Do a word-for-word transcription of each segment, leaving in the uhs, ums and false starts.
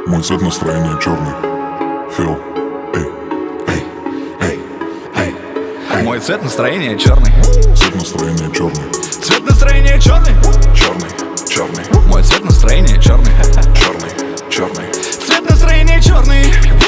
Мой цвет настроения черный. Фил. Эй, эй, эй, эй, эй. Мой цвет настроения черный. Цвет настроения черный. Цвет настроения черный. Черный, черный. Мой цвет настроения черный. Черный, черный. Цвет настроения черный.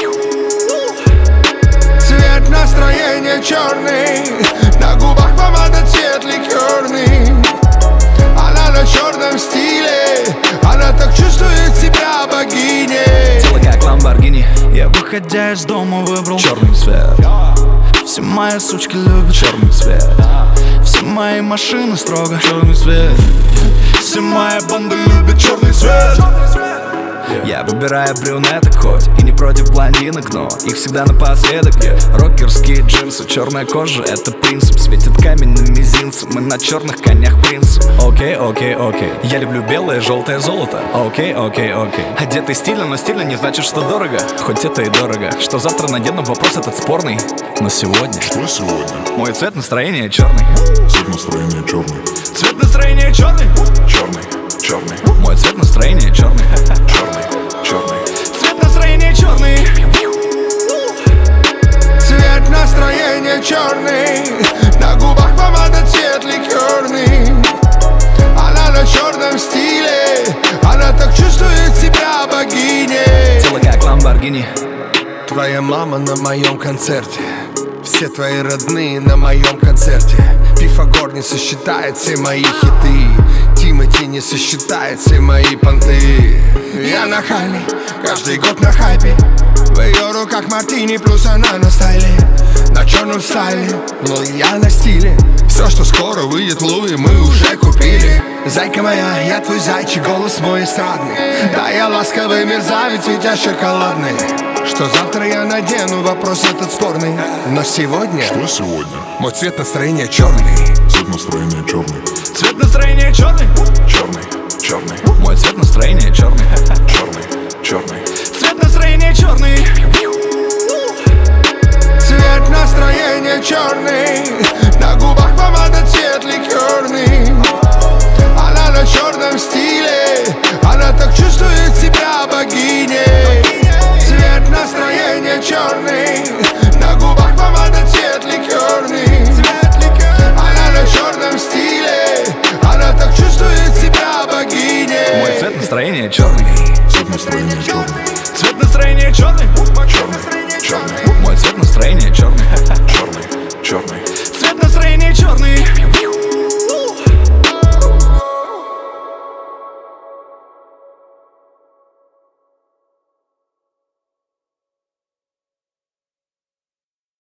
Цвет настроения черный. На губах помада, цвет ликерный. Она на черном стиле. Она так чувствует себя богиней. Тело как Ламборгини. Я, выходя из дома, выбрал черный цвет. Все мои сучки любят черный цвет. Все мои машины строго черный цвет. Все мои банды любят черный цвет. Я выбираю брюнеток хоть и не против блондинок, но их всегда напоследок. Рокерские джинсы, черная кожа — это принцип. Светит камень на мизинце, мы на черных конях принцип. Окей, окей, окей. Я люблю белое, желтое золото. Окей, окей, окей. Одетый стильно, но стильно не значит, что дорого. Хоть это и дорого. Что завтра надену, вопрос этот спорный. Но сегодня Что сегодня? мой цвет настроения черный. Цвет настроения черный. Цвет настроения черный. Черный, черный. Мой цвет настроения черный. Черный, черный. Цвет настроения черный. Цвет настроения черный. На губах помада, цвет ликерный. Она на черном стиле. Она так чувствует себя богиней. Тело как Ламборгини. Твоя мама на моем концерте. Все твои родные на моем концерте. Пифагор не сосчитает все мои хиты. Тимати не сосчитает все мои понты. Я нахальный, каждый год на хайпе. В ее руках мартини, плюс она на стайле. На черном стайле, но я на стиле. Все, что скоро выйдет в Луи, мы уже купили. Зайка моя, я твой зайчик, голос мой эстрадный. Да, я ласковый мерзавец, ведь я шоколадный. Что завтра я надену, вопрос этот спорный. Но сегодня Что сегодня? мой цвет настроения черный. Цвет настроения черный. Цвет настроения черный. Черный, черный. Мой цвет настроения черный. Черный, черный. Цвет настроения черный. Цвет настроения черный. На губах помада, цвет ликерный. Она на черном стиле. Она так чувствует себя богиней. Цвет настроения черный. На губах помада, цвет ликерный. Она на черном стиле. Она так чувствует себя богиней. Мой цвет настроения черный. Цвет настроения черный. Цвет настроения черный. Черный, черный.